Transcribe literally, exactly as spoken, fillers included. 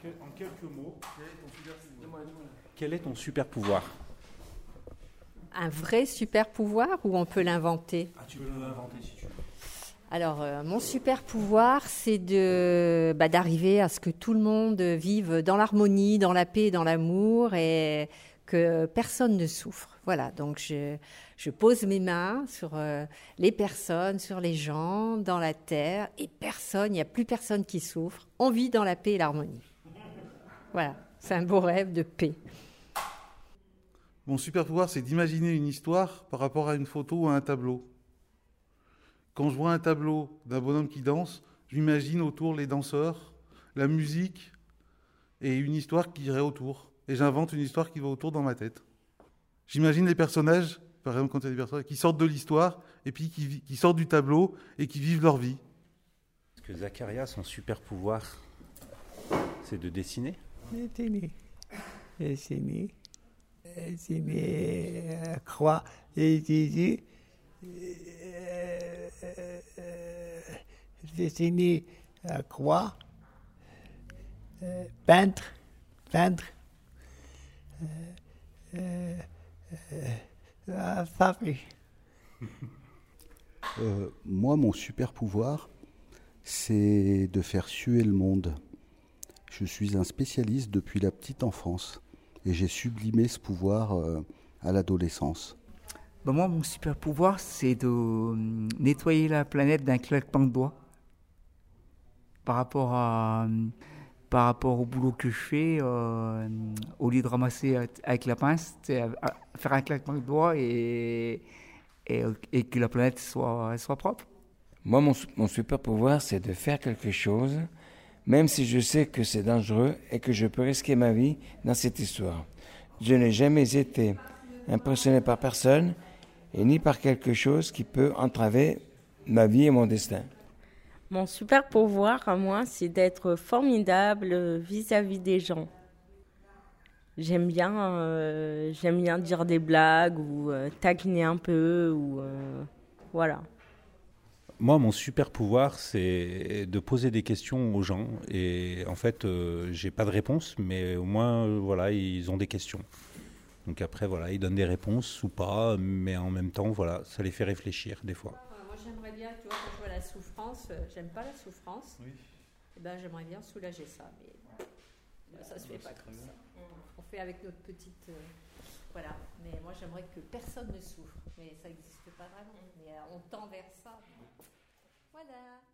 En quelques mots, quel est ton super pouvoir ? Un vrai super pouvoir ou on peut l'inventer ? Ah, tu peux l'inventer si tu veux. Alors, euh, mon super pouvoir, c'est de, bah, d'arriver à ce que tout le monde vive dans l'harmonie, dans la paix, dans l'amour et que personne ne souffre. Voilà, donc je, je pose mes mains sur euh, les personnes, sur les gens, dans la terre et personne, il n'y a plus personne qui souffre. On vit dans la paix et l'harmonie. Voilà, c'est un beau rêve de paix. Mon super pouvoir, c'est d'imaginer une histoire par rapport à une photo ou à un tableau. Quand je vois un tableau d'un bonhomme qui danse, j'imagine autour les danseurs, la musique et une histoire qui irait autour. Et j'invente une histoire qui va autour dans ma tête. J'imagine les personnages, par exemple quand il y a des personnages qui sortent de l'histoire et puis qui, qui sortent du tableau et qui vivent leur vie. Est-ce que Zacharia, son super pouvoir, c'est de dessiner ? Dessiner. Dessiner. Dessiner. Euh, croix. Dessiner. Euh, dessiner. Euh, croix. Euh, peintre. Peintre. Euh, euh, euh, fabrique. Euh, moi, mon super pouvoir, c'est de faire suer le monde. Je suis un spécialiste depuis la petite enfance et j'ai sublimé ce pouvoir euh, à l'adolescence. Ben moi, mon super pouvoir, c'est de euh, nettoyer la planète d'un claquement de doigts. Par rapport à, euh, par rapport au boulot que je fais, euh, au lieu de ramasser avec la pince, c'est faire un claquement de doigts et, et, et que la planète soit, soit propre. Moi, mon, mon super pouvoir, c'est de faire quelque chose, même si je sais que c'est dangereux et que je peux risquer ma vie dans cette histoire. Je n'ai jamais été impressionné par personne et ni par quelque chose qui peut entraver ma vie et mon destin. Mon super pouvoir à moi, c'est d'être formidable vis-à-vis des gens. J'aime bien, euh, j'aime bien dire des blagues ou euh, taquiner un peu ou euh, voilà. Moi, mon super pouvoir, c'est de poser des questions aux gens. Et en fait, euh, j'ai pas de réponse, mais au moins, euh, voilà, ils ont des questions. Donc après, voilà, ils donnent des réponses ou pas, mais en même temps, voilà, ça les fait réfléchir des fois. Moi, j'aimerais bien, tu vois, quand je vois la souffrance, euh, j'aime pas la souffrance. Oui. Et ben, j'aimerais bien soulager ça, mais ben, ça se fait pas comme ça. On fait avec notre petite, euh, voilà. Mais moi, j'aimerais que personne ne souffre, mais ça n'existe pas vraiment. Mais euh, on tend vers ça. Voilà.